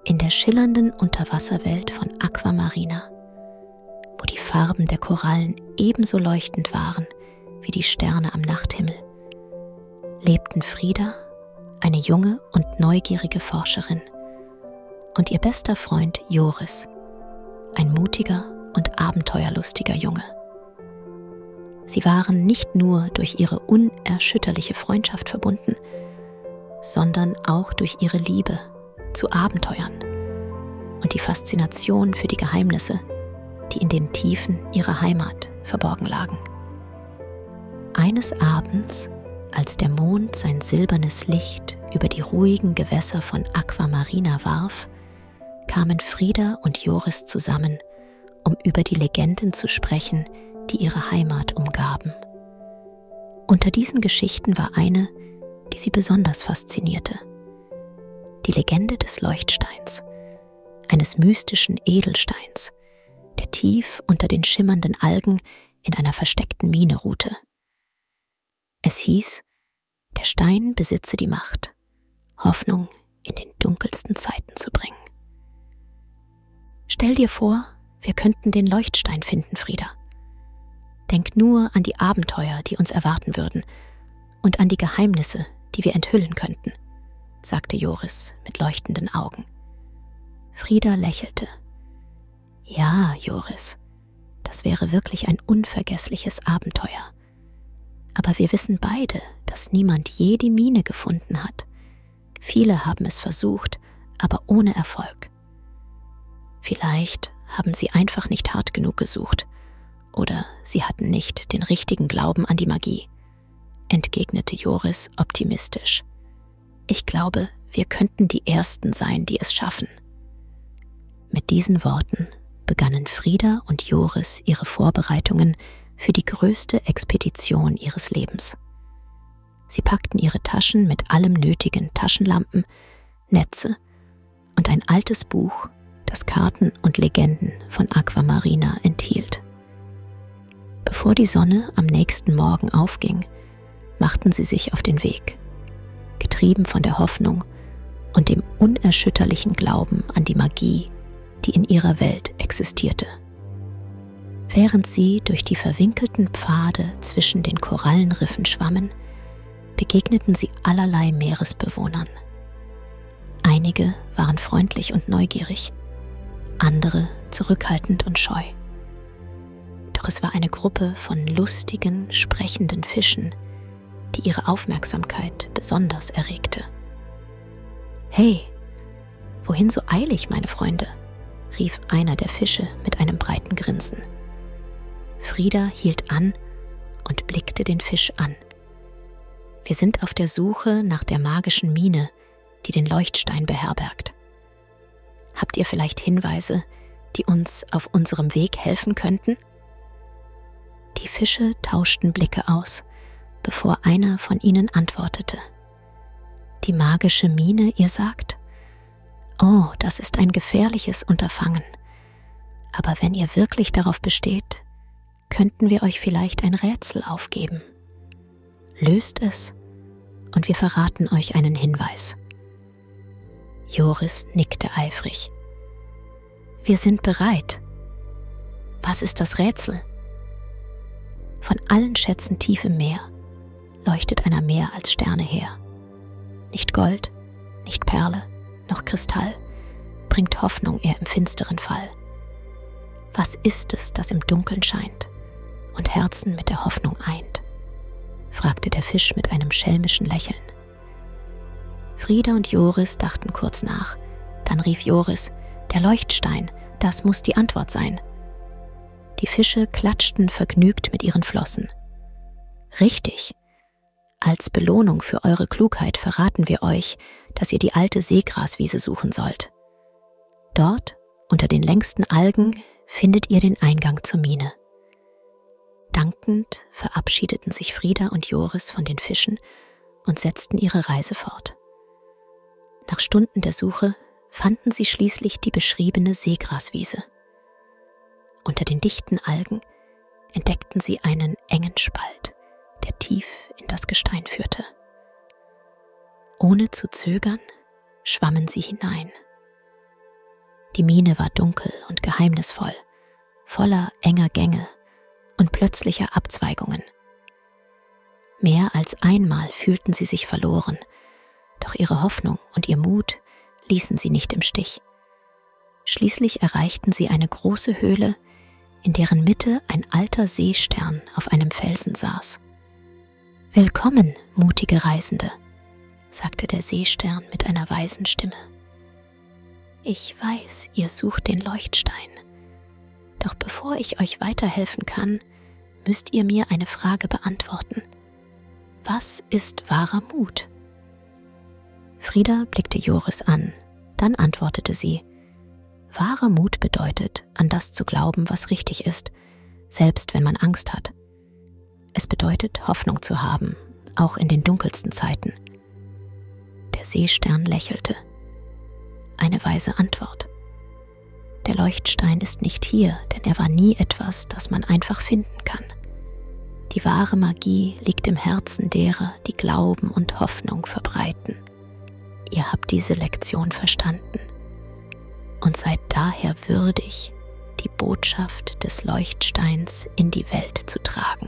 In der schillernden Unterwasserwelt von Aquamarina, wo die Farben der Korallen ebenso leuchtend waren wie die Sterne am Nachthimmel, lebten Frida, eine junge und neugierige Forscherin, und ihr bester Freund Joris, ein mutiger und abenteuerlustiger Junge. Sie waren nicht nur durch ihre unerschütterliche Freundschaft verbunden, sondern auch durch ihre Liebe zu Abenteuern und die Faszination für die Geheimnisse, die in den Tiefen ihrer Heimat verborgen lagen. Eines Abends, als der Mond sein silbernes Licht über die ruhigen Gewässer von Aquamarina warf, kamen Frida und Joris zusammen, um über die Legenden zu sprechen, die ihre Heimat umgaben. Unter diesen Geschichten war eine, die sie besonders faszinierte: die Legende des Leuchtsteins, eines mystischen Edelsteins, der tief unter den schimmernden Algen in einer versteckten Mine ruhte. Es hieß, der Stein besitze die Macht, Hoffnung in den dunkelsten Zeiten zu bringen. Stell dir vor, wir könnten den Leuchtstein finden, Frida. Denk nur an die Abenteuer, die uns erwarten würden, und an die Geheimnisse, die wir enthüllen könnten, sagte Joris mit leuchtenden Augen. Frida lächelte. Ja, Joris, das wäre wirklich ein unvergessliches Abenteuer. Aber wir wissen beide, dass niemand je die Mine gefunden hat. Viele haben es versucht, aber ohne Erfolg. Vielleicht haben sie einfach nicht hart genug gesucht oder sie hatten nicht den richtigen Glauben an die Magie, entgegnete Joris optimistisch. Ich glaube, wir könnten die Ersten sein, die es schaffen. Mit diesen Worten begannen Frida und Joris ihre Vorbereitungen für die größte Expedition ihres Lebens. Sie packten ihre Taschen mit allem nötigen Taschenlampen, Netze und ein altes Buch, das Karten und Legenden von Aquamarina enthielt. Bevor die Sonne am nächsten Morgen aufging, machten sie sich auf den Weg, getrieben von der Hoffnung und dem unerschütterlichen Glauben an die Magie, die in ihrer Welt existierte. Während sie durch die verwinkelten Pfade zwischen den Korallenriffen schwammen, begegneten sie allerlei Meeresbewohnern. Einige waren freundlich und neugierig, andere zurückhaltend und scheu. Doch es war eine Gruppe von lustigen, sprechenden Fischen, die ihre Aufmerksamkeit besonders erregte. »Hey, wohin so eilig, meine Freunde?« rief einer der Fische mit einem breiten Grinsen. Frida hielt an und blickte den Fisch an. »Wir sind auf der Suche nach der magischen Mine, die den Leuchtstein beherbergt. Habt ihr vielleicht Hinweise, die uns auf unserem Weg helfen könnten?« Die Fische tauschten Blicke aus, bevor einer von ihnen antwortete. »Die magische Mine, ihr sagt? Oh, das ist ein gefährliches Unterfangen. Aber wenn ihr wirklich darauf besteht, könnten wir euch vielleicht ein Rätsel aufgeben. Löst es und wir verraten euch einen Hinweis.« Joris nickte eifrig. »Wir sind bereit. Was ist das Rätsel?« Von allen Schätzen tief im Meer leuchtet einer mehr als Sterne her. Nicht Gold, nicht Perle, noch Kristall, bringt Hoffnung eher im finsteren Fall. Was ist es, das im Dunkeln scheint und Herzen mit der Hoffnung eint?« fragte der Fisch mit einem schelmischen Lächeln. Frida und Joris dachten kurz nach. Dann rief Joris: »Der Leuchtstein, das muss die Antwort sein.« Die Fische klatschten vergnügt mit ihren Flossen. »Richtig. Als Belohnung für eure Klugheit verraten wir euch, dass ihr die alte Seegraswiese suchen sollt. Dort, unter den längsten Algen, findet ihr den Eingang zur Mine.« Dankend verabschiedeten sich Frida und Joris von den Fischen und setzten ihre Reise fort. Nach Stunden der Suche fanden sie schließlich die beschriebene Seegraswiese. Unter den dichten Algen entdeckten sie einen engen Spalt, der tief in das Gestein führte. Ohne zu zögern schwammen sie hinein. Die Mine war dunkel und geheimnisvoll, voller enger Gänge und plötzlicher Abzweigungen. Mehr als einmal fühlten sie sich verloren, doch ihre Hoffnung und ihr Mut ließen sie nicht im Stich. Schließlich erreichten sie eine große Höhle, in deren Mitte ein alter Seestern auf einem Felsen saß. »Willkommen, mutige Reisende«, sagte der Seestern mit einer weisen Stimme. »Ich weiß, ihr sucht den Leuchtstein. Doch bevor ich euch weiterhelfen kann, müsst ihr mir eine Frage beantworten. Was ist wahrer Mut?« Frida blickte Joris an, dann antwortete sie: »Wahrer Mut bedeutet, an das zu glauben, was richtig ist, selbst wenn man Angst hat. Es bedeutet, Hoffnung zu haben, auch in den dunkelsten Zeiten.« Der Seestern lächelte. Eine weise Antwort. Der Leuchtstein ist nicht hier, denn er war nie etwas, das man einfach finden kann. Die wahre Magie liegt im Herzen derer, die Glauben und Hoffnung verbreiten. Ihr habt diese Lektion verstanden und seid daher würdig, die Botschaft des Leuchtsteins in die Welt zu tragen.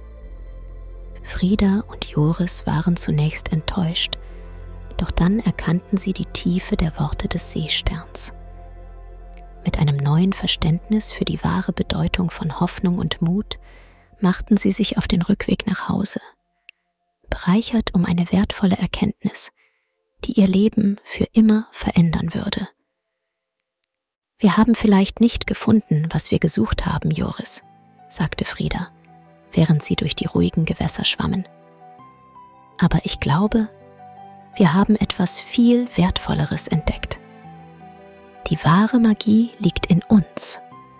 Frida und Joris waren zunächst enttäuscht, doch dann erkannten sie die Tiefe der Worte des Seesterns. Mit einem neuen Verständnis für die wahre Bedeutung von Hoffnung und Mut machten sie sich auf den Rückweg nach Hause, bereichert um eine wertvolle Erkenntnis, die ihr Leben für immer verändern würde. »Wir haben vielleicht nicht gefunden, was wir gesucht haben, Joris«, sagte Frida, während sie durch die ruhigen Gewässer schwammen. »Aber ich glaube, wir haben etwas viel Wertvolleres entdeckt. Die wahre Magie liegt in uns.«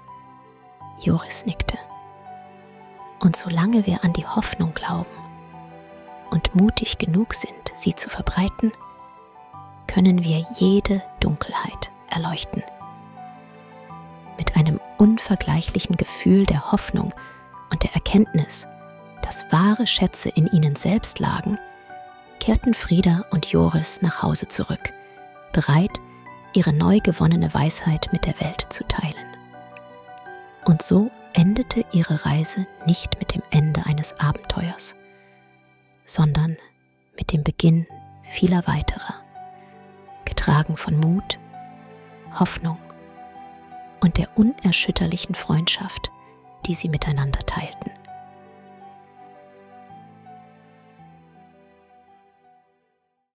Joris nickte. »Und solange wir an die Hoffnung glauben und mutig genug sind, sie zu verbreiten, können wir jede Dunkelheit erleuchten.« Mit einem unvergleichlichen Gefühl der Hoffnung und der Erkenntnis, dass wahre Schätze in ihnen selbst lagen, kehrten Frida und Joris nach Hause zurück, bereit, ihre neu gewonnene Weisheit mit der Welt zu teilen. Und so endete ihre Reise nicht mit dem Ende eines Abenteuers, sondern mit dem Beginn vieler weiterer, getragen von Mut, Hoffnung und der unerschütterlichen Freundschaft, die sie miteinander teilten.